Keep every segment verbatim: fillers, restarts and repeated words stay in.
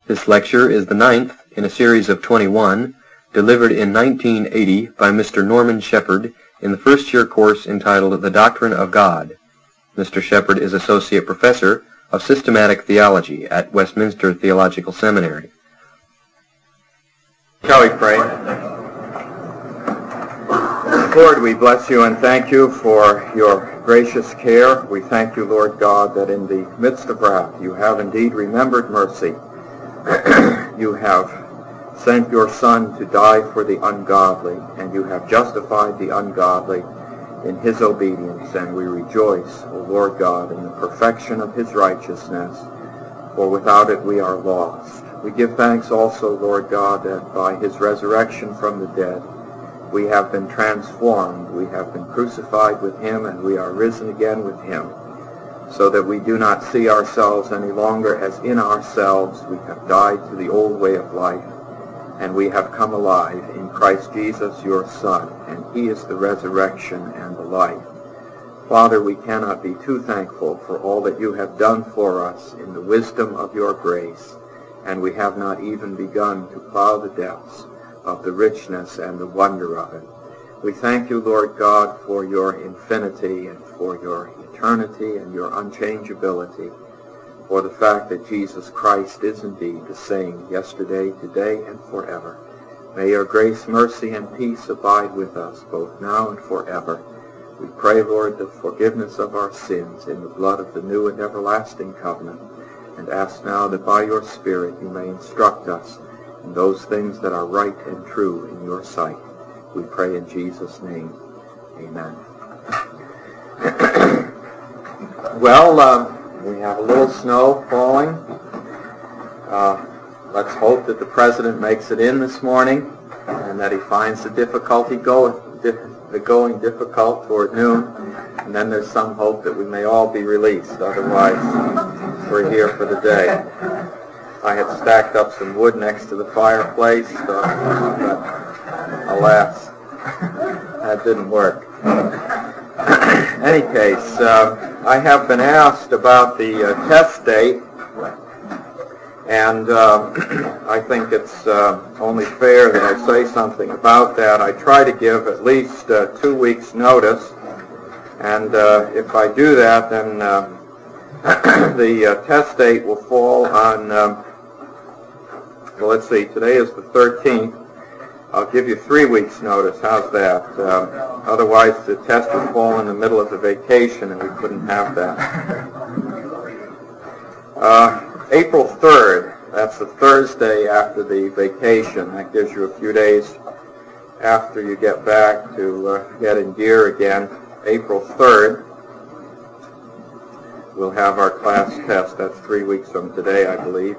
This lecture is the ninth in a series of twenty-one, delivered in nineteen eighty by Mister Norman Shepherd in the first-year course entitled The Doctrine of God. Mister Shepherd is Associate Professor of Systematic Theology at Westminster Theological Seminary. Shall we pray? Lord, we bless you and thank you for your gracious care. We thank you, Lord God, that in the midst of wrath you have indeed remembered mercy. You have sent your Son to die for the ungodly, and you have justified the ungodly in his obedience, and we rejoice, O Lord God, in the perfection of his righteousness, for without it we are lost. We give thanks also, Lord God, that by his resurrection from the dead, we have been transformed, we have been crucified with him, and we are risen again with him, so that we do not see ourselves any longer as in ourselves. We have died to the old way of life, and we have come alive in Christ Jesus, your Son, and he is the resurrection and the life. Father, we cannot be too thankful for all that you have done for us in the wisdom of your grace, and we have not even begun to plow the depths of the richness and the wonder of it. We thank you, Lord God, for your infinity and for your eternity and your unchangeability, for the fact that Jesus Christ is indeed the same yesterday, today, and forever. May your grace, mercy, and peace abide with us both now and forever. We pray, Lord, the forgiveness of our sins in the blood of the new and everlasting covenant, and ask now that by your Spirit you may instruct us in those things that are right and true in your sight. We pray in Jesus' name. Amen. Well, uh, we have a little snow falling. Uh, let's hope that the President makes it in this morning and that he finds the difficulty go, di- the going difficult toward noon. And then there's some hope that we may all be released. Otherwise, we're here for the day. I had stacked up some wood next to the fireplace, uh, but alas, that didn't work. Any case, uh, I have been asked about the uh, test date, and uh, I think it's uh, only fair that I say something about that. I try to give at least uh, two weeks' notice, and uh, if I do that, then uh, the uh, test date will fall on, uh, well, let's see, today is the thirteenth. I'll give you three weeks' notice. How's that? Uh, otherwise, the test would fall in the middle of the vacation, and we couldn't have that. Uh, April third, that's the Thursday after the vacation. That gives you a few days after you get back to uh, get in gear again. April third, we'll have our class test. That's three weeks from today, I believe.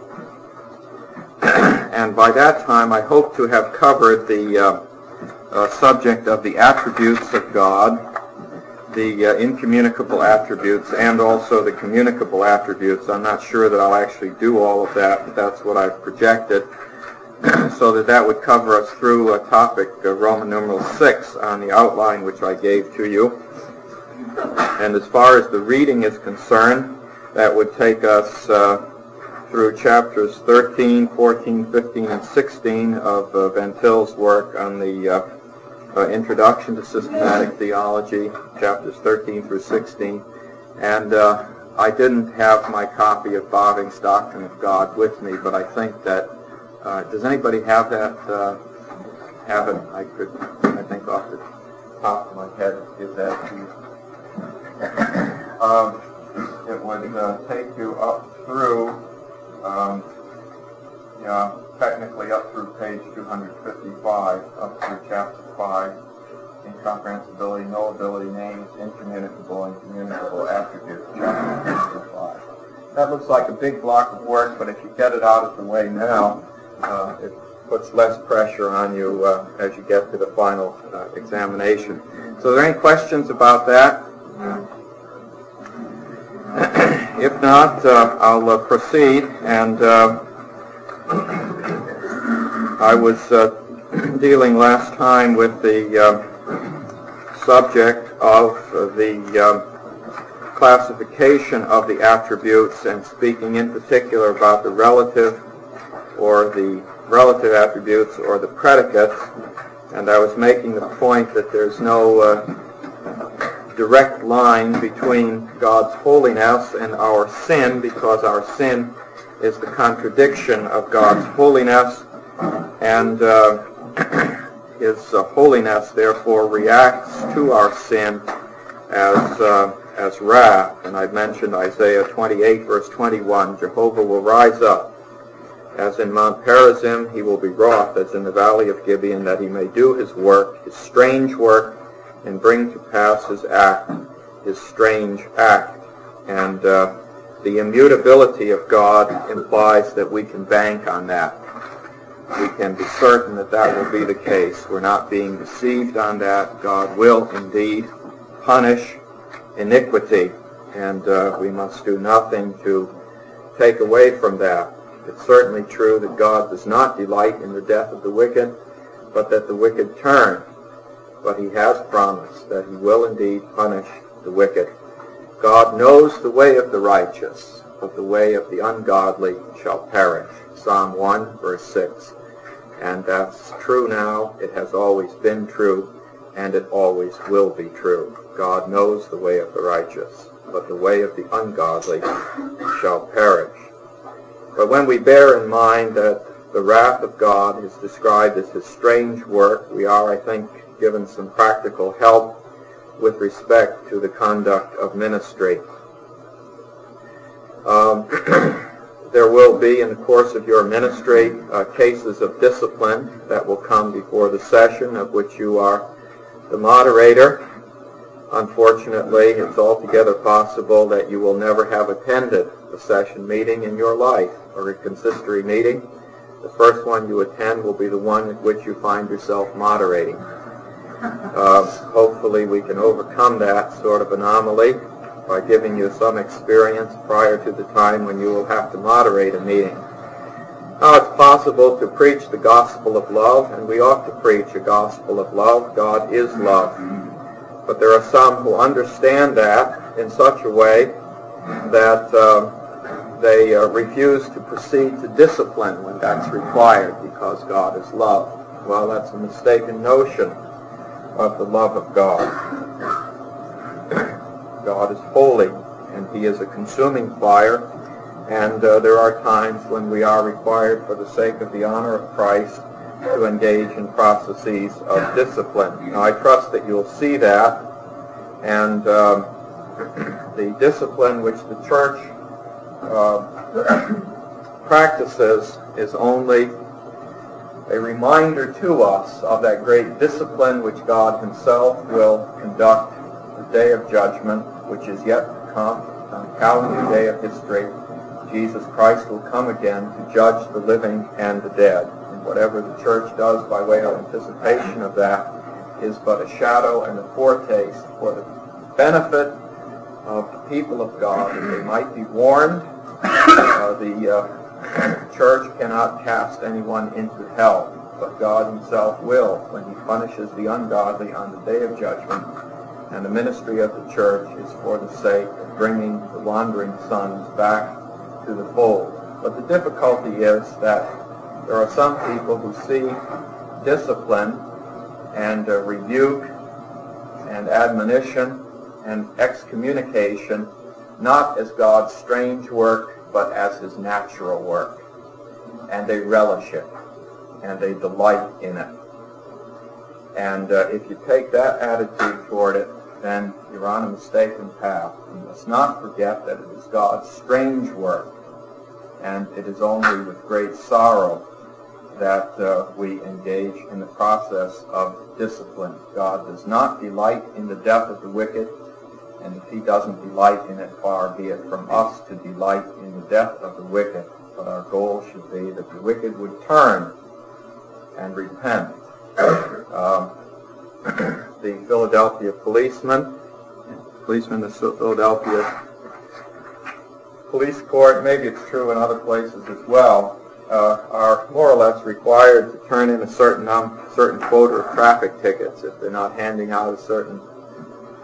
And by that time, I hope to have covered the uh, uh, subject of the attributes of God, the uh, incommunicable attributes, and also the communicable attributes. I'm not sure that I'll actually do all of that, but that's what I've projected, so that that would cover us through a topic, uh, Roman numeral six, on the outline which I gave to you. And as far as the reading is concerned, that would take us Uh, through chapters thirteen, fourteen, fifteen, and sixteen of uh, Van Til's work on the uh, uh, Introduction to Systematic Theology, chapters thirteen through sixteen. And uh, I didn't have my copy of Boving's Doctrine of God with me, but I think that, uh, does anybody have that? Uh, have it? I could, I think off the top of my head, give that to you. Um, it would uh, take you up through Um, yeah, technically up through page two hundred fifty-five, up through chapter five, incomprehensibility, knowability, names, incommunicable, and communicable attributes, chapter fifty-five. That looks like a big block of work, but if you get it out of the way now, uh, it puts less pressure on you uh, as you get to the final uh, examination. So are there any questions about that? If not, uh, I'll uh, proceed, and uh, I was uh, dealing last time with the uh, subject of uh, the uh, classification of the attributes, and speaking in particular about the relative or the relative attributes or the predicates, and I was making the point that there's no uh, direct line between God's holiness and our sin, because our sin is the contradiction of God's holiness, and uh, His uh, holiness therefore reacts to our sin as uh, as wrath. And I've mentioned Isaiah twenty-eight, verse twenty-one, Jehovah will rise up, as in Mount Perazim, he will be wroth, as in the valley of Gibeon, that he may do his work, his strange work, and bring to pass his act, his strange act. And uh, the immutability of God implies that we can bank on that. We can be certain that that will be the case. We're not being deceived on that. God will indeed punish iniquity, and uh, we must do nothing to take away from that. It's certainly true that God does not delight in the death of the wicked, but that the wicked turn. But he has promised that he will indeed punish the wicked. God knows the way of the righteous, but the way of the ungodly shall perish. Psalm one, verse six. And that's true now. It has always been true, and it always will be true. God knows the way of the righteous, but the way of the ungodly shall perish. But when we bear in mind that the wrath of God is described as his strange work, we are, I think, given some practical help with respect to the conduct of ministry. Um, there will be, in the course of your ministry, uh, cases of discipline that will come before the session, of which you are the moderator. Unfortunately, it's altogether possible that you will never have attended a session meeting in your life, or a consistory meeting. The first one you attend will be the one at which you find yourself moderating. Uh, hopefully we can overcome that sort of anomaly by giving you some experience prior to the time when you will have to moderate a meeting. Now, it's possible to preach the gospel of love, and we ought to preach a gospel of love. God is love. But there are some who understand that in such a way that uh, they uh, refuse to proceed to discipline when that's required because God is love. Well, that's a mistaken notion of the love of God. God is holy, and he is a consuming fire, and uh, there are times when we are required, for the sake of the honor of Christ, to engage in processes of discipline. Now, I trust that you'll see that, and um, the discipline which the church uh, practices is only a reminder to us of that great discipline which God himself will conduct the day of judgment, which is yet to come. On the calendar day of history, Jesus Christ will come again to judge the living and the dead. And whatever the church does by way of anticipation of that is but a shadow and a foretaste for the benefit of the people of God, that they might be warned. Uh, the uh, church cannot cast anyone into hell, but God himself will when he punishes the ungodly on the day of judgment. And the ministry of the church is for the sake of bringing the wandering sons back to the fold. But the difficulty is that there are some people who see discipline and uh, rebuke and admonition and excommunication not as God's strange work, but as his natural work. And they relish it, and they delight in it. And uh, if you take that attitude toward it, then you're on a mistaken path. You must not forget that it is God's strange work, and it is only with great sorrow that uh, we engage in the process of discipline. God does not delight in the death of the wicked, and if he doesn't delight in it, far be it from us to delight in the death of the wicked. But our goal should be that the wicked would turn and repent. Uh, the Philadelphia policeman, policeman of the Philadelphia police court, maybe it's true in other places as well, uh, are more or less required to turn in a certain um, certain quota of traffic tickets. If they're not handing out a certain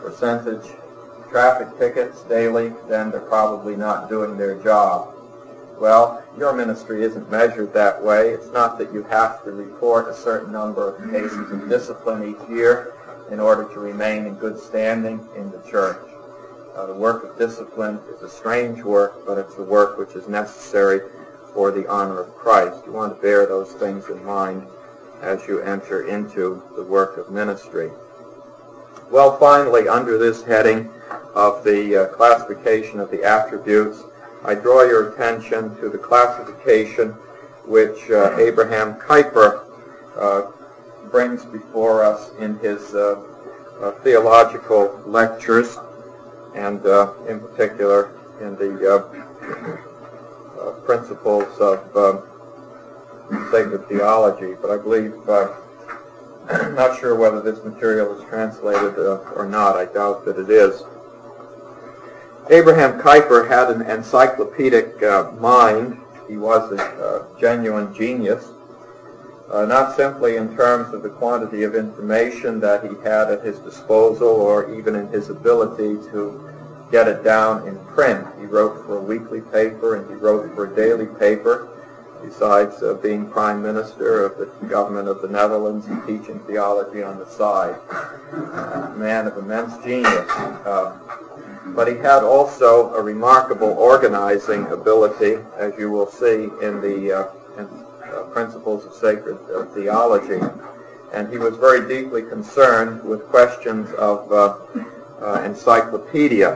percentage traffic tickets daily, then they're probably not doing their job. Well, your ministry isn't measured that way. It's not that you have to report a certain number of cases of discipline each year in order to remain in good standing in the church. Uh, the work of discipline is a strange work, but it's a work which is necessary for the honor of Christ. You want to bear those things in mind as you enter into the work of ministry. Well, finally, under this heading of the uh, classification of the attributes, I draw your attention to the classification which uh, Abraham Kuyper uh, brings before us in his uh, uh, theological lectures, and uh, in particular in the uh, uh, principles of uh, sacred theology. But I believe, uh, I'm not sure whether this material is translated uh, or not. I doubt that it is. Abraham Kuyper had an encyclopedic uh, mind. He was a uh, genuine genius, uh, not simply in terms of the quantity of information that he had at his disposal or even in his ability to get it down in print. He wrote for a weekly paper and he wrote for a daily paper, besides uh, being Prime Minister of the government of the Netherlands and teaching theology on the side. A man of immense genius. Uh, But he had also a remarkable organizing ability, as you will see in the uh, in, uh, Principles of Sacred uh, Theology. And he was very deeply concerned with questions of uh, uh, encyclopedia.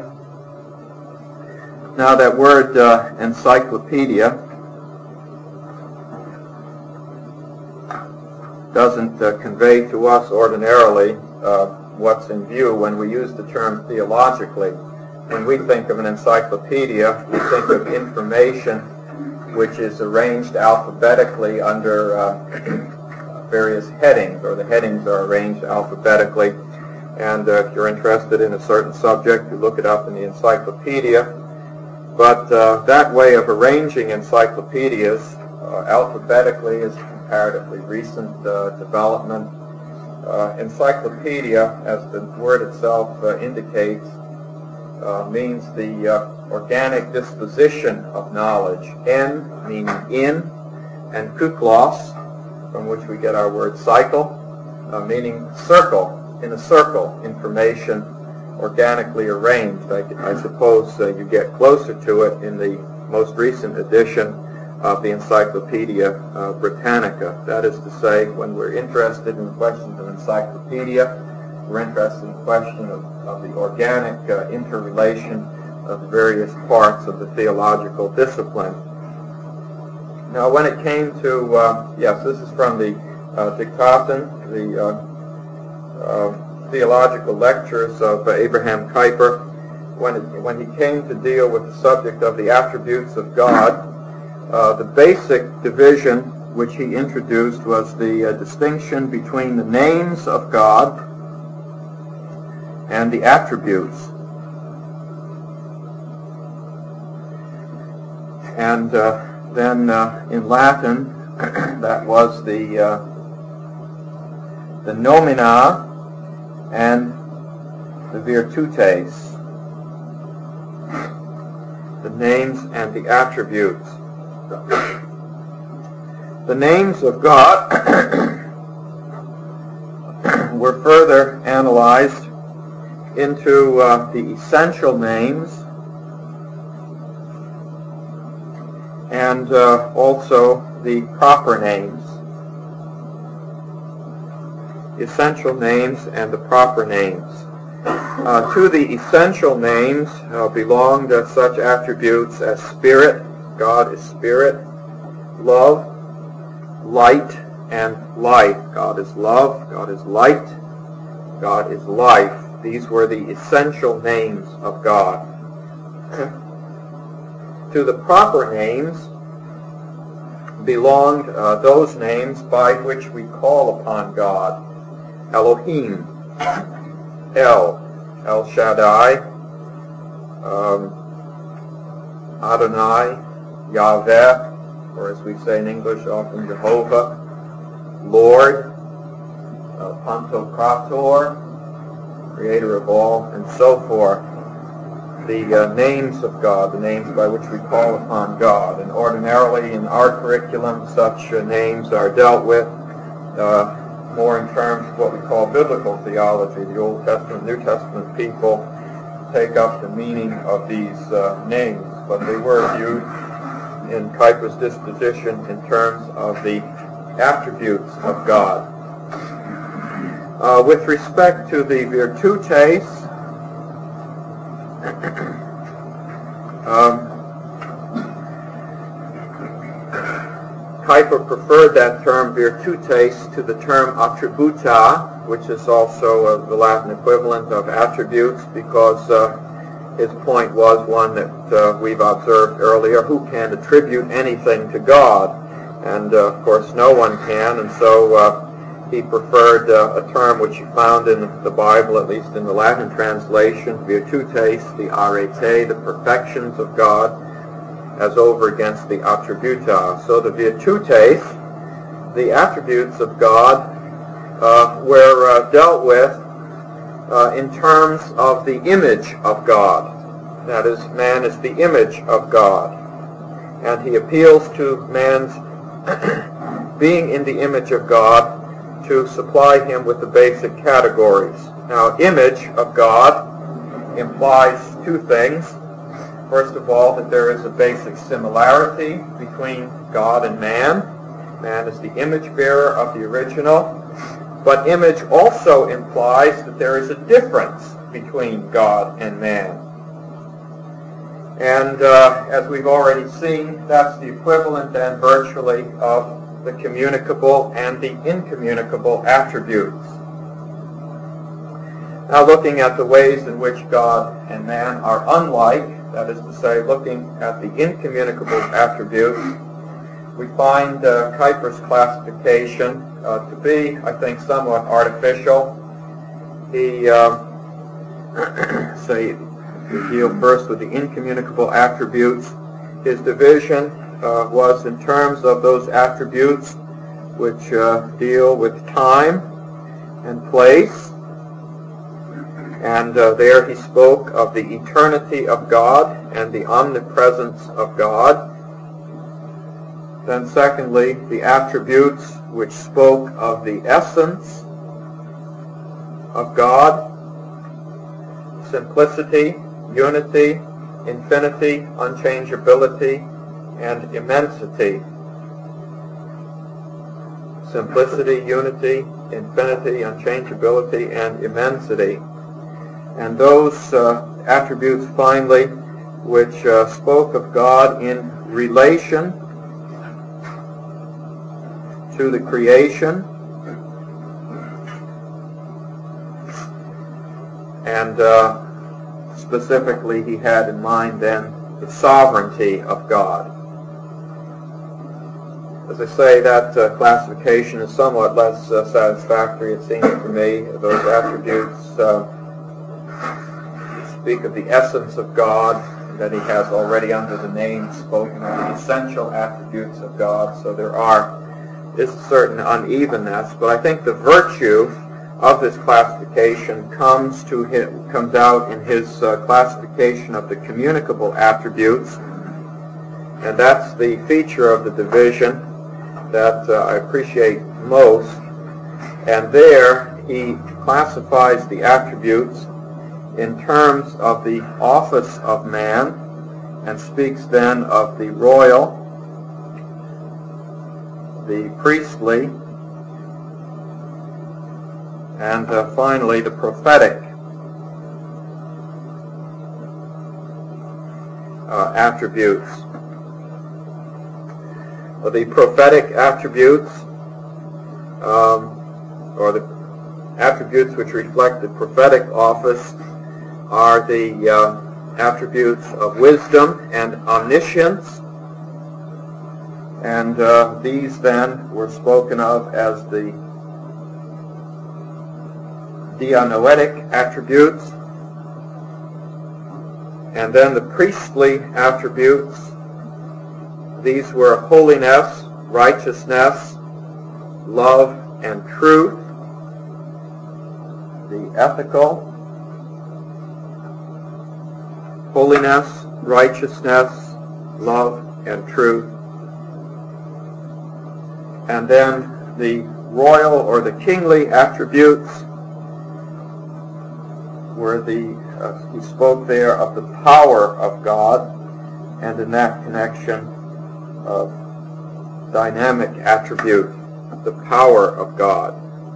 Now, that word uh, encyclopedia doesn't uh, convey to us ordinarily uh, what's in view when we use the term theologically. When we think of an encyclopedia, we think of information which is arranged alphabetically under uh, various headings, or the headings are arranged alphabetically. And uh, if you're interested in a certain subject, you look it up in the encyclopedia. But uh, that way of arranging encyclopedias uh, alphabetically is a comparatively recent uh, development. Uh, encyclopedia, as the word itself uh, indicates, Uh, means the uh, organic disposition of knowledge. En, meaning in, and kuklos, from which we get our word cycle, uh, meaning circle, in a circle, information organically arranged. I, I suppose uh, you get closer to it in the most recent edition of the Encyclopedia uh, Britannica. That is to say, when we're interested in questions of encyclopedia, we're interested in the question of, of the organic uh, interrelation of the various parts of the theological discipline. Now, when it came to, uh, yes, this is from the uh, Dictaten, the uh, uh, theological lectures of uh, Abraham Kuyper. When, it, when he came to deal with the subject of the attributes of God, uh, the basic division which he introduced was the uh, distinction between the names of God and the attributes. And uh, then uh, in Latin, that was the uh, the nomina and the virtutes, the names and the attributes. The names of God were further analyzed into uh, the essential names and uh, also the proper names. Essential names and the proper names. Uh, to the essential names uh, belonged uh, such attributes as spirit, God is spirit, love, light, and life. God is love, God is light, God is life. These were the essential names of God. To the proper names belonged uh, those names by which we call upon God. Elohim, El, El Shaddai, um, Adonai, Yahweh, or as we say in English often, Jehovah, Lord, uh, Pantocrator, Creator of all, and so forth. the uh, names of God, the names by which we call upon God. And ordinarily in our curriculum, such uh, names are dealt with uh, more in terms of what we call biblical theology. The Old Testament, New Testament people take up the meaning of these uh, names, but they were viewed in Kuyper's disposition in terms of the attributes of God. Uh, with respect to the virtutes, um, Kuyper preferred that term virtutes to the term attributa, which is also uh, the Latin equivalent of attributes, because uh, his point was one that uh, we've observed earlier: who can attribute anything to God? And uh, of course no one can, and so uh, he preferred uh, a term which he found in the Bible, at least in the Latin translation, virtutes, the arete, the perfections of God, as over against the attributa. So the virtutes, the attributes of God, uh, were uh, dealt with uh, in terms of the image of God. That is, man is the image of God. And he appeals to man's being in the image of God to supply him with the basic categories. Now, image of God implies two things. First of all, that there is a basic similarity between God and man. Man is the image bearer of the original. But image also implies that there is a difference between God and man. And uh, as we've already seen, that's the equivalent then virtually of the communicable and the incommunicable attributes. Now, looking at the ways in which God and man are unlike, that is to say, looking at the incommunicable attributes, we find uh, Kuyper's classification uh, to be, I think, somewhat artificial. He, uh, say, we deal first with the incommunicable attributes. His division uh, was in terms of those attributes which uh, deal with time and place. And uh, there he spoke of the eternity of God and the omnipresence of God. Then secondly, the attributes which spoke of the essence of God: simplicity, unity, infinity, unchangeability, and immensity. Simplicity, unity, infinity, unchangeability, and immensity. And those uh, attributes, finally, which uh, spoke of God in relation to the creation, and uh, specifically he had in mind then the sovereignty of God. As I say, that uh, classification is somewhat less uh, satisfactory, it seems to me. Those attributes uh, speak of the essence of God, that he has already under the name spoken of the essential attributes of God. So there are is a certain unevenness, but I think the virtue of this classification comes to him, comes out in his uh, classification of the communicable attributes, and that's the feature of the division that uh, I appreciate most. And there he classifies the attributes in terms of the office of man, and speaks then of the royal, the priestly, and uh, finally the prophetic uh, attributes. Well, the prophetic attributes, um, or the attributes which reflect the prophetic office, are the uh, attributes of wisdom and omniscience. And uh, these then were spoken of as the dianoetic attributes. And then the priestly attributes, these were holiness, righteousness, love, and truth. The ethical holiness, righteousness, love, and truth. And then the royal or the kingly attributes were the, uh, he spoke there of the power of God, and in that connection of dynamic attribute, the power of God.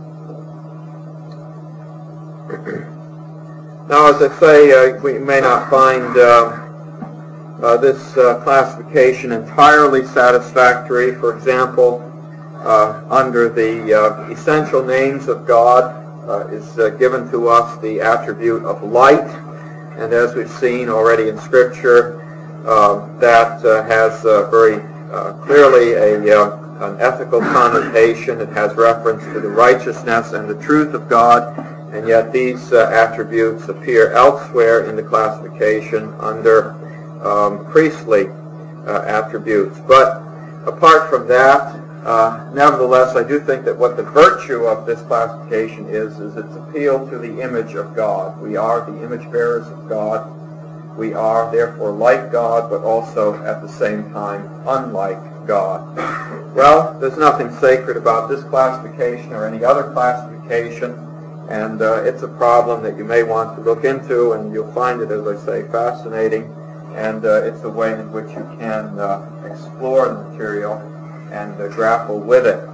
Now, as I say, uh, we may not find uh, uh, this uh, classification entirely satisfactory. For example, uh, under the uh, essential names of God uh, is uh, given to us the attribute of light, and as we've seen already in Scripture, uh, that uh, has uh, very uh, clearly a uh, an ethical connotation. It has reference to the righteousness and the truth of God, and yet these uh, attributes appear elsewhere in the classification under um, priestly uh, attributes. But apart from that, uh, nevertheless, I do think that what the virtue of this classification is, is its appeal to the image of God. We are the image bearers of God. We are therefore like God, but also at the same time unlike God. Well, there's nothing sacred about this classification or any other classification, and uh, it's a problem that you may want to look into, and you'll find it, as I say, fascinating, and uh, it's a way in which you can uh, explore the material and uh, grapple with it.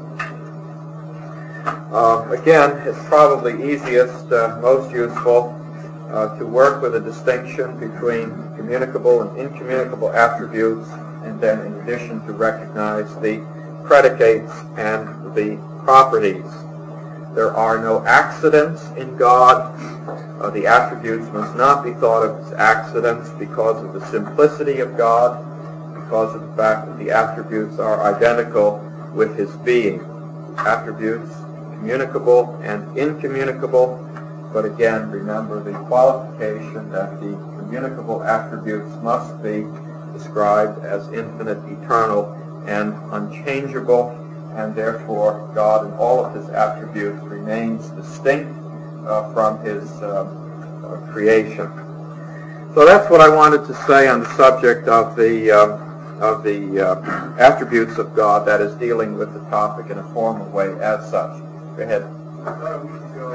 Uh, again, it's probably easiest, uh, most useful, uh, to work with a distinction between communicable and incommunicable attributes, and then in addition to recognize the predicates and the properties. There are no accidents in God. Uh, the attributes must not be thought of as accidents because of the simplicity of God, because of the fact that the attributes are identical with his being. Attributes communicable and incommunicable, but again, remember the qualification that the communicable attributes must be described as infinite, eternal, and unchangeable, and therefore God in all of his attributes remains distinct uh, from his uh, uh, creation. So that's what I wanted to say on the subject of the uh, of the uh, attributes of God, that is, dealing with the topic in a formal way as such. Go ahead. About a week ago,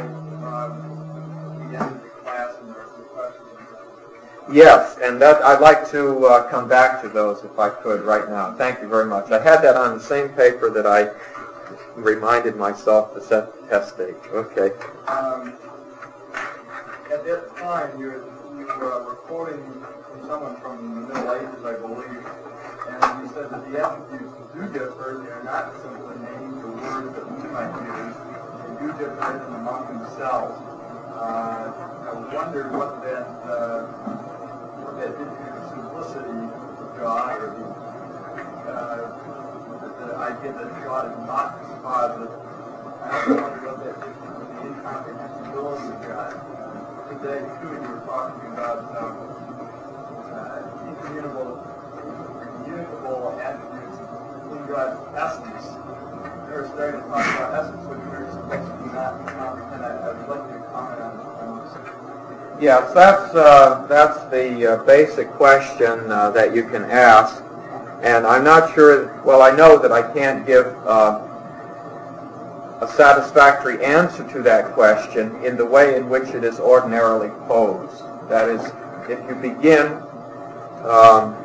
um, we ended the class and there were some questions. Yes, and that I'd like to uh, come back to those if I could right now. Thank you very much. I had that on the same paper that I reminded myself to set the test date. Okay. Um, at that time, you, you uh, were quoting from someone from the Middle Ages, I believe, and you said that the attributes do differ. They are not simply names or words that we might use. They do differ in among themselves. Uh, I wondered what that uh, what that did to the simplicity of God, or the, uh, the, the idea that God is not dispositive. I also wondered what that did to the incomprehensibility of God. Today, too, you were talking about um, uh, incommunicable, communicable attributes in God's essence. They were starting to talk about essence, which we were supposed to not comprehend. I, I would like you to comment on this. Yes, that's uh, that's the uh, basic question uh, that you can ask, and I'm not sure. Well, I know that I can't give uh, a satisfactory answer to that question in the way in which it is ordinarily posed. That is, if you begin, um,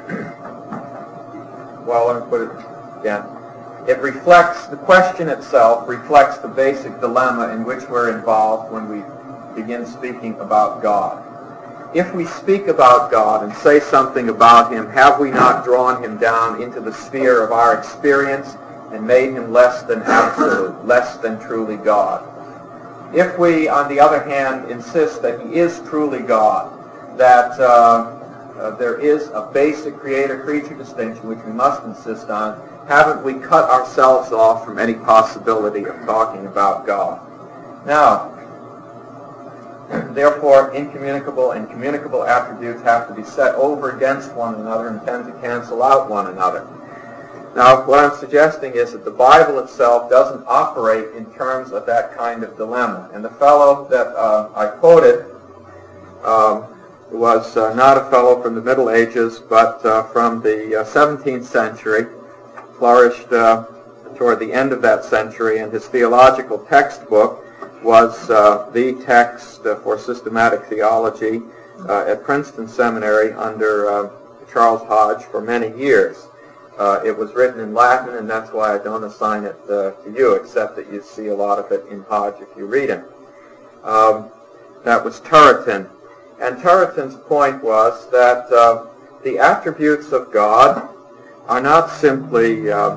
well, let me put it again. It reflects, the question itself reflects the basic dilemma in which we're involved when we begin speaking about God. If we speak about God and say something about him, have we not drawn him down into the sphere of our experience and made him less than absolute, less than truly God? If we, on the other hand, insist that he is truly God, that uh, uh, there is a basic creator-creature distinction which we must insist on, haven't we cut ourselves off from any possibility of talking about God? Now, therefore, incommunicable and communicable attributes have to be set over against one another and tend to cancel out one another. Now, what I'm suggesting is that the Bible itself doesn't operate in terms of that kind of dilemma. And the fellow that uh, I quoted um, was uh, not a fellow from the Middle Ages, but uh, from the uh, seventeenth century, flourished uh, toward the end of that century, and his theological textbook was uh, the text uh, for systematic theology uh, at Princeton Seminary under uh, Charles Hodge for many years. Uh, it was written in Latin, and that's why I don't assign it uh, to you, except that you see a lot of it in Hodge if you read him. Um, that was Turretin. And Turretin's point was that uh, the attributes of God are not simply uh,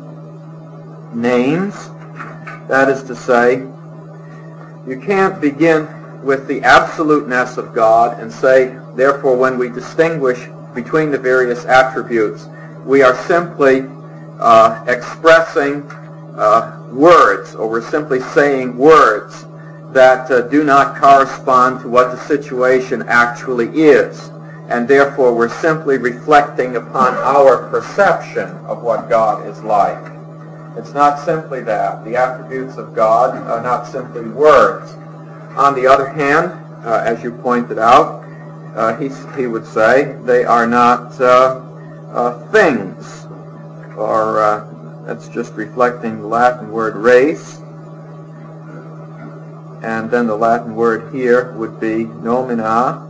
names. That is to say, you can't begin with the absoluteness of God and say, therefore, when we distinguish between the various attributes, we are simply uh, expressing uh, words, or we're simply saying words that uh, do not correspond to what the situation actually is. And therefore, we're simply reflecting upon our perception of what God is like. It's not simply that. The attributes of God are not simply words. On the other hand, uh, as you pointed out, uh, he, he would say they are not uh, uh, things, or uh, that's just reflecting the Latin word res, and then the Latin word here would be nomina.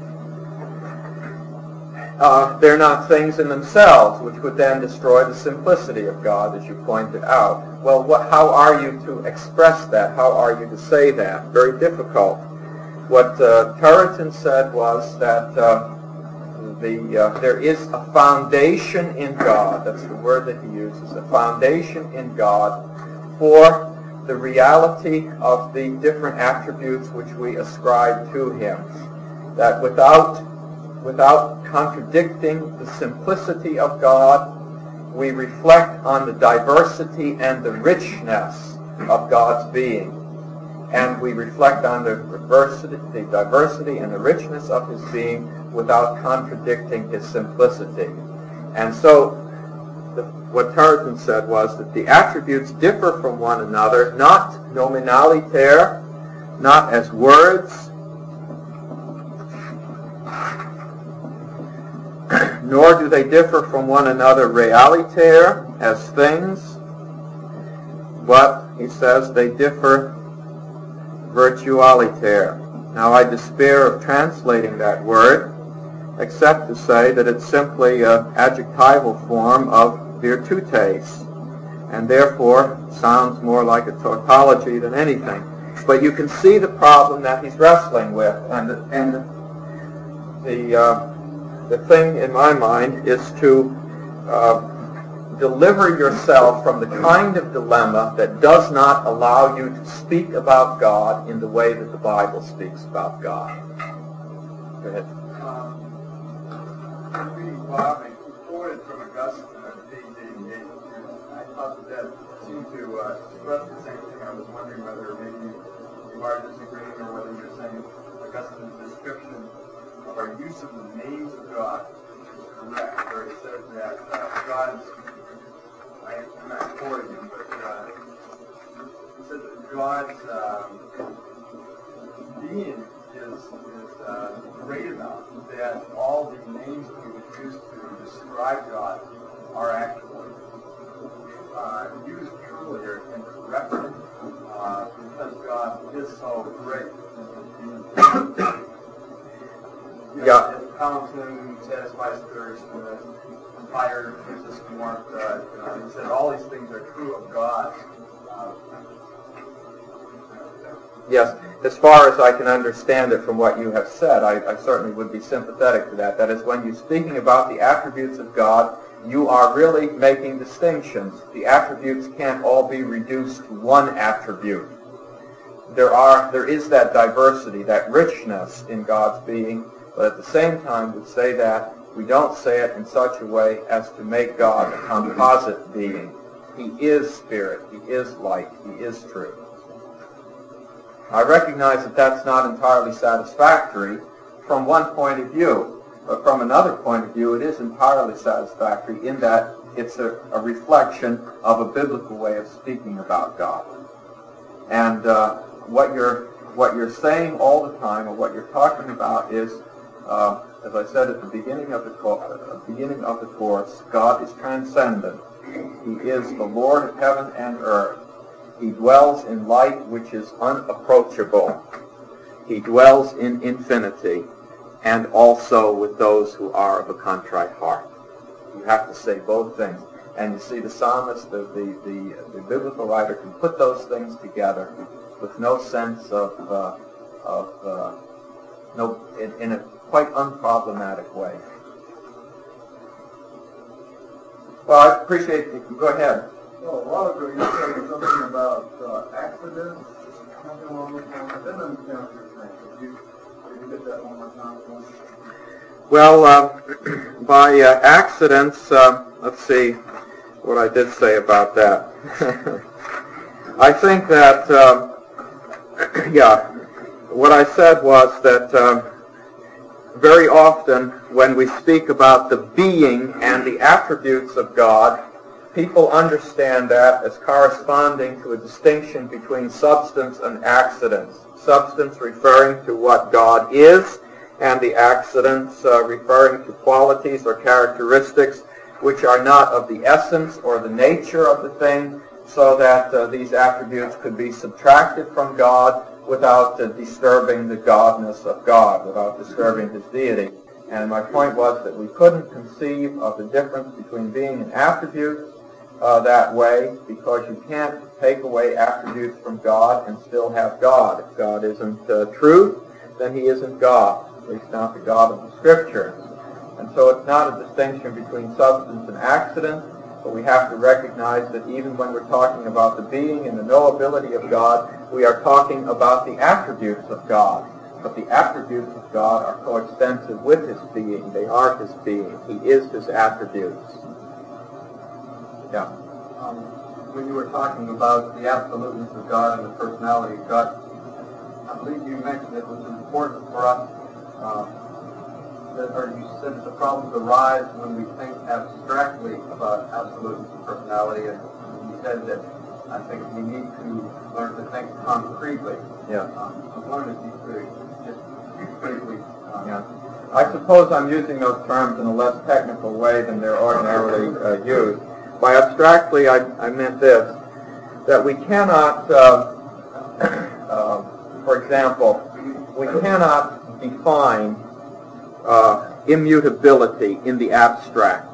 Uh, they're not things in themselves, which would then destroy the simplicity of God, as you pointed out. Well, what, how are you to express that? How are you to say that? Very difficult. What uh, Turretin said was that uh, the uh, there is a foundation in God, that's the word that he uses, a foundation in God for the reality of the different attributes which we ascribe to him. That without without contradicting the simplicity of God, we reflect on the diversity and the richness of God's being. And we reflect on the diversity, the diversity and the richness of his being without contradicting his simplicity. And so the, what Turretin said was that the attributes differ from one another, not nominaliter, not as words, nor do they differ from one another realiter, as things, but, he says, they differ virtualiter. Now, I despair of translating that word, except to say that it's simply an adjectival form of virtutes, and therefore sounds more like a tautology than anything. But you can see the problem that he's wrestling with, and the, and the uh, the thing in my mind is to uh, deliver yourself from the kind of dilemma that does not allow you to speak about God in the way that the Bible speaks about God. Go ahead. Um, I'm reading Bob, and he quoted from Augustine on page eighty-eight. I thought that that seemed to uh, express the same thing. I was wondering whether maybe you are disagreeing or whether you're saying Augustine's description of our use of the names of God is correct, where it says that uh, God's, I, I'm not quoting him, but uh, he said that God's um, being is, is uh, great enough that all the names that we would use to describe God are actually uh, used truly or incorrectly uh, because God is so great. You know, Yeah. the fountain satisfies thirst, the fire gives us warmth. Uh, you know, he said all these things are true of God. Uh, Yes, as far as I can understand it from what you have said, I, I certainly would be sympathetic to that. That is, when you're speaking about the attributes of God, you are really making distinctions. The attributes can't all be reduced to one attribute. There are, there is that diversity, that richness in God's being, but at the same time we say that we don't say it in such a way as to make God a composite being. He is spirit, he is light, he is truth. I recognize that that's not entirely satisfactory from one point of view, but from another point of view it is entirely satisfactory in that it's a, a reflection of a biblical way of speaking about God. And uh, what you're what you're saying all the time, or what you're talking about, is Uh, as I said at the beginning of the co- uh, beginning of the course, God is transcendent. He is the Lord of heaven and earth. He dwells in light which is unapproachable. He dwells in infinity, and also with those who are of a contrite heart. You have to say both things. And you see, the psalmist, the, the, the, the biblical writer, can put those things together with no sense of, uh, of uh, no, in, in a quite unproblematic way. Well, I appreciate it. Go ahead. Well, a while ago you said something about uh, accidents, something along those lines. I didn't understand what you were saying. Could you, could you get that one more time for me? Well, uh, by uh, accidents, uh, let's see what I did say about that. I think that, uh, yeah, what I said was that uh, very often when we speak about the being and the attributes of God, people understand that as corresponding to a distinction between substance and accidents. Substance referring to what God is, and the accidents uh, referring to qualities or characteristics which are not of the essence or the nature of the thing, so that uh, these attributes could be subtracted from God without uh, disturbing the godness of God, without disturbing his deity. And my point was that we couldn't conceive of the difference between being and attributes uh, that way, because you can't take away attributes from God and still have God. If God isn't uh, truth, then he isn't God, at least not the God of the Scriptures. And so it's not a distinction between substance and accident, but we have to recognize that even when we're talking about the being and the knowability of God, we are talking about the attributes of God. But the attributes of God are coextensive with his being. They are his being. He is his attributes. Yeah. Um, when you were talking about the absoluteness of God and the personality of God, I believe you mentioned it was important for us, uh, that, or you said that the problems arise when we think abstractly about absoluteness of personality, and you said that I think we need to learn to think concretely. Yeah. Um, I was wondering if you could just briefly. Um, yeah. I suppose I'm using those terms in a less technical way than they're ordinarily uh, used. By abstractly, I, I meant this, that we cannot, uh, uh, for example, we cannot define uh, immutability in the abstract.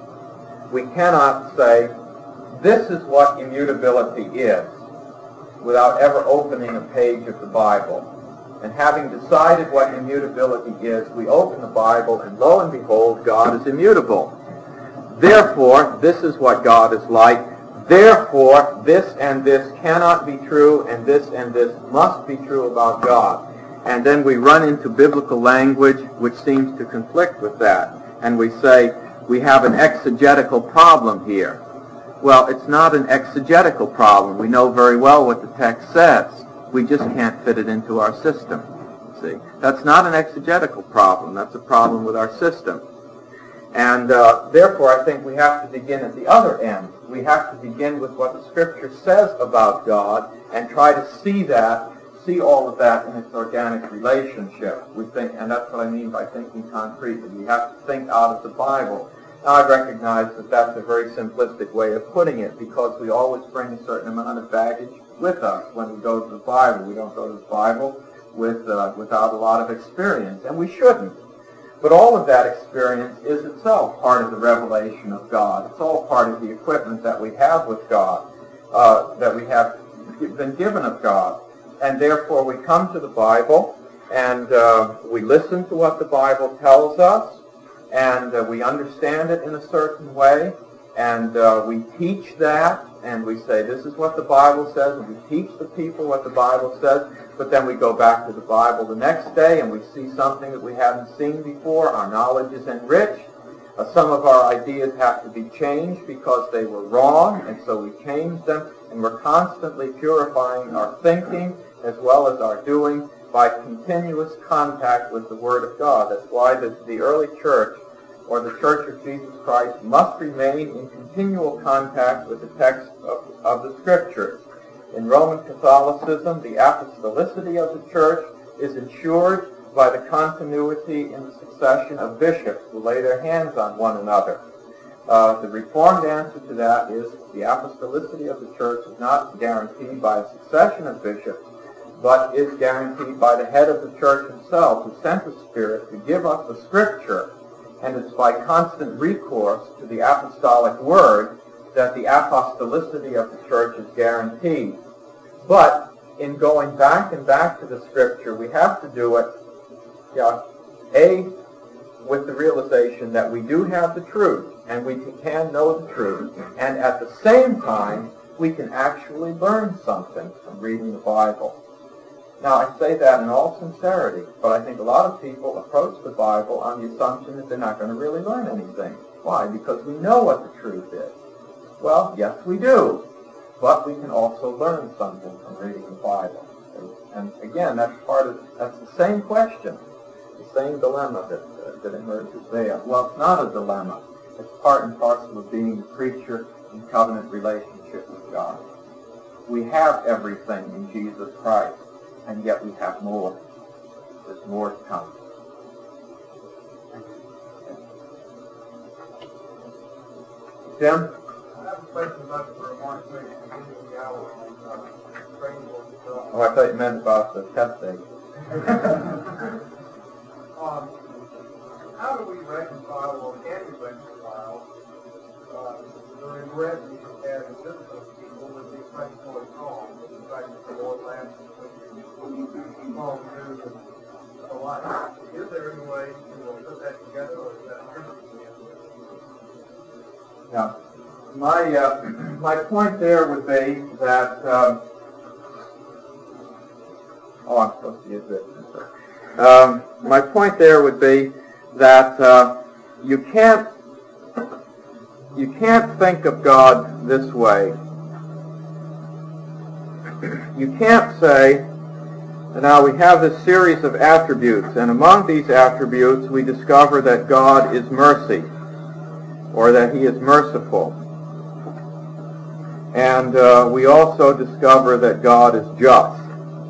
We cannot say, this is what immutability is, without ever opening a page of the Bible. And having decided what immutability is, we open the Bible, and lo and behold, God is immutable. Therefore, this is what God is like. Therefore, this and this cannot be true, and this and this must be true about God. And then we run into biblical language which seems to conflict with that. And we say, we have an exegetical problem here. Well, it's not an exegetical problem. We know very well what the text says. We just can't fit it into our system. See, that's not an exegetical problem. That's a problem with our system. And uh, therefore, I think we have to begin at the other end. We have to begin with what the Scripture says about God and try to see that, see all of that in its organic relationship. We think, and that's what I mean by thinking concretely. We have to think out of the Bible. Now, I recognize that that's a very simplistic way of putting it, because we always bring a certain amount of baggage with us when we go to the Bible. We don't go to the Bible with uh, without a lot of experience, and we shouldn't. But all of that experience is itself part of the revelation of God. It's all part of the equipment that we have with God, uh, that we have been given of God. And therefore we come to the Bible, and uh, we listen to what the Bible tells us, and uh, we understand it in a certain way, and uh, we teach that, and we say, this is what the Bible says, and we teach the people what the Bible says. But then we go back to the Bible the next day and we see something that we haven't seen before. Our knowledge is enriched. Uh, some of our ideas have to be changed because they were wrong, and so we change them. And we're constantly purifying our thinking as well as our doing by continuous contact with the Word of God. That's why the, the early church, or the Church of Jesus Christ, must remain in continual contact with the text of, of the Scriptures. In Roman Catholicism, the apostolicity of the Church is ensured by the continuity in the succession of bishops who lay their hands on one another. Uh, the Reformed answer to that is the apostolicity of the church is not guaranteed by a succession of bishops, but is guaranteed by the head of the church himself, who sent the Spirit to give us the Scripture, and it's by constant recourse to the apostolic word that the apostolicity of the church is guaranteed. But in going back and back to the Scripture, we have to do it, yeah, A, with the realization that we do have the truth, and we can know the truth, and at the same time, we can actually learn something from reading the Bible. Now, I say that in all sincerity, but I think a lot of people approach the Bible on the assumption that they're not going to really learn anything. Why? Because we know what the truth is. Well, yes, we do, but we can also learn something from reading the Bible. And again, that's part of, that's the same question, the same dilemma that, uh, that emerges there. Well, it's not a dilemma. It's part and parcel of being a creature in covenant relationship with God. We have everything in Jesus Christ, and yet we have more. There's more to come. Tim? I have a question about the remarks made at the beginning of the hour on uh, praying for the Oh, I thought you meant about the test date. um, how do we reconcile, or can we reconcile, uh, the regret we have in biblical people with the practical wrong, with the fact that the Lord laughs wrong to the life? Is there any way to put that together, or is that hard? Yeah. My, uh, my point there would be that, um, oh, I'm supposed to use this. Um, my point there would be that uh, you can't, you can't think of God this way. You can't say, now we have this series of attributes, and among these attributes we discover that God is mercy, or that he is merciful. And uh, we also discover that God is just.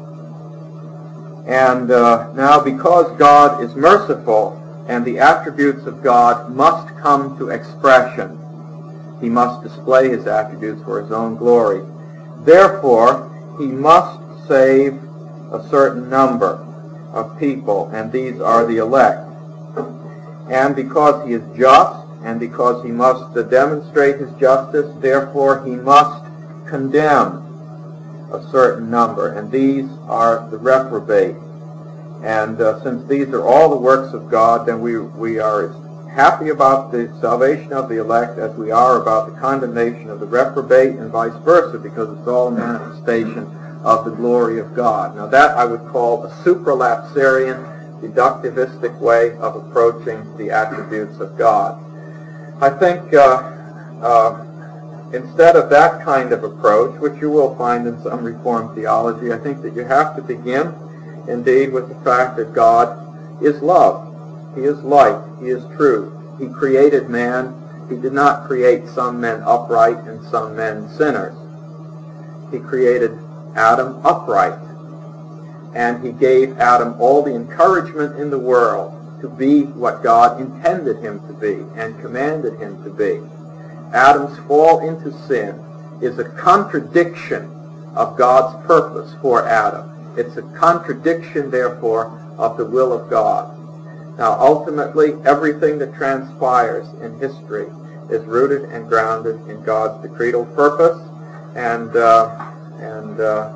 And uh, now because God is merciful, and the attributes of God must come to expression, he must display his attributes for his own glory. Therefore, he must save a certain number of people, and these are the elect. And because he is just, and because he must uh, demonstrate his justice, therefore he must condemn a certain number, and these are the reprobate. And uh, since these are all the works of God, then we, we are as happy about the salvation of the elect as we are about the condemnation of the reprobate, and vice versa, because it's all a manifestation of the glory of God. Now that I would call a supralapsarian, deductivistic way of approaching the attributes of God. I think uh, uh, instead of that kind of approach, which you will find in some Reformed theology, I think that you have to begin, indeed, with the fact that God is love. He is light. He is truth. He created man. He did not create some men upright and some men sinners. He created Adam upright. And he gave Adam all the encouragement in the world to be what God intended him to be and commanded him to be. Adam's fall into sin is a contradiction of God's purpose for Adam. It's a contradiction, therefore, of the will of God. Now, ultimately, everything that transpires in history is rooted and grounded in God's decretal purpose, and uh, and uh,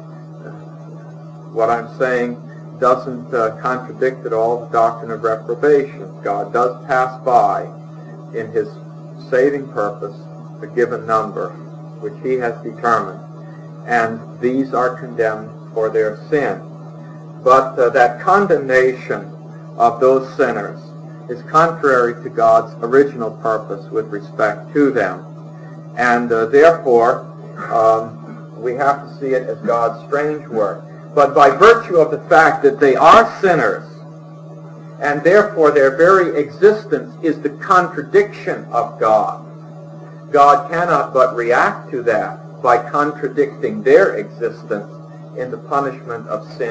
what I'm saying doesn't uh, contradict at all the doctrine of reprobation. God does pass by, in his saving purpose, a given number, which he has determined, and these are condemned for their sin. But uh, that condemnation of those sinners is contrary to God's original purpose with respect to them. And uh, therefore, um, we have to see it as God's strange work. But by virtue of the fact that they are sinners, and therefore their very existence is the contradiction of God, God cannot but react to that by contradicting their existence in the punishment of sin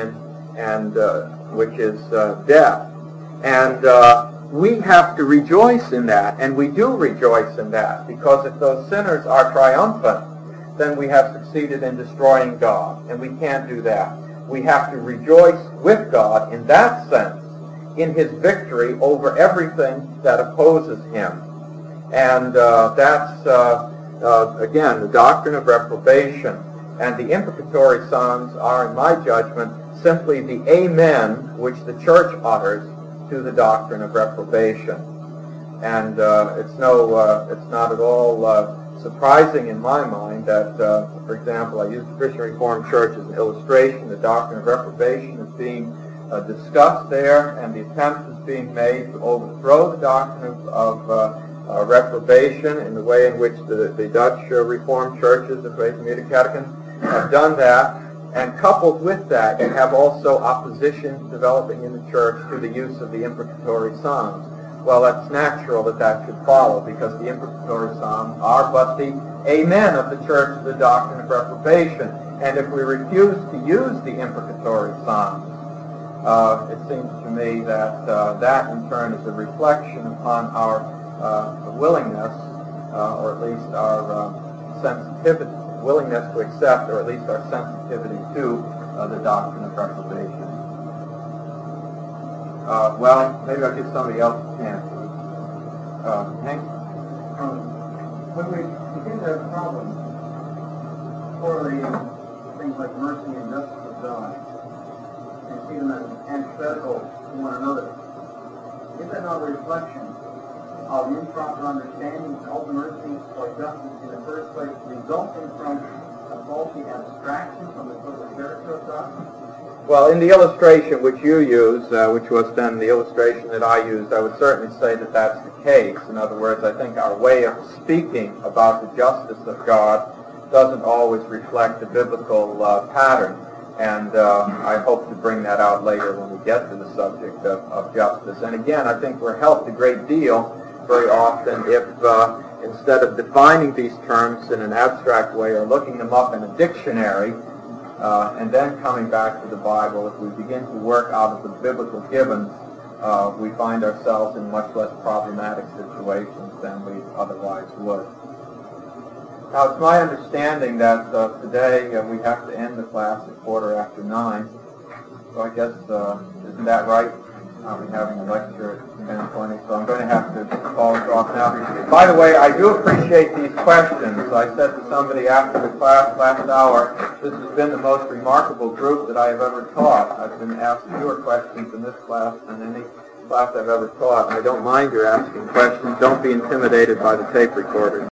and uh, which is uh, death. And uh, we have to rejoice in that, and we do rejoice in that, because if those sinners are triumphant, then we have succeeded in destroying God, and we can't do that. We have to rejoice with God in that sense, in his victory over everything that opposes him. And uh, that's, uh, uh, again, the doctrine of reprobation. And the imprecatory Psalms are, in my judgment, simply the amen which the church utters to the doctrine of reprobation. And uh, it's no, uh, it's not at all uh, surprising in my mind that, uh, for example, I use the Christian Reformed Church as an illustration. The doctrine of reprobation is being uh, discussed there, and the attempt is being made to overthrow the doctrine of, of uh, uh, reprobation in the way in which the, the Dutch uh, Reformed churches, the Faith and Meter Catechism, have done that. And coupled with that, you have also opposition developing in the church to the use of the imprecatory Psalms. Well, that's natural that that should follow, because the imprecatory Psalms are but the amen of the church of the doctrine of reprobation. And if we refuse to use the imprecatory Psalms, uh, it seems to me that uh, that in turn is a reflection upon our uh, willingness, uh, or at least our uh, sensitivity, willingness to accept, or at least our sensitivity to uh, the doctrine of reprobation. Uh, well, maybe I'll give somebody else a chance. Uh, Hank? Um, when we begin to have problems correlating things like mercy and justice of God, and see them as antithetical to one another, is that not a reflection of improper understanding of mercy or justice in the first place, resulting from a faulty abstraction from the total character of God? Well, in the illustration which you use, uh, which was then the illustration that I used, I would certainly say that that's the case. In other words, I think our way of speaking about the justice of God doesn't always reflect the biblical uh, pattern. And uh, I hope to bring that out later when we get to the subject of, of justice. And again, I think we're helped a great deal very often if uh, instead of defining these terms in an abstract way or looking them up in a dictionary, Uh, and then coming back to the Bible, if we begin to work out of the biblical givens, uh, we find ourselves in much less problematic situations than we otherwise would. Now, it's my understanding that uh, today uh, we have to end the class at quarter after nine. So I guess, uh, isn't that right? I'll be having a lecture at ten twenty, so I'm going to have to call it off now. By the way, I do appreciate these questions. I said to somebody after the class last hour, this has been the most remarkable group that I have ever taught. I've been asked fewer questions in this class than any class I've ever taught. I don't mind your asking questions. Don't be intimidated by the tape recorder.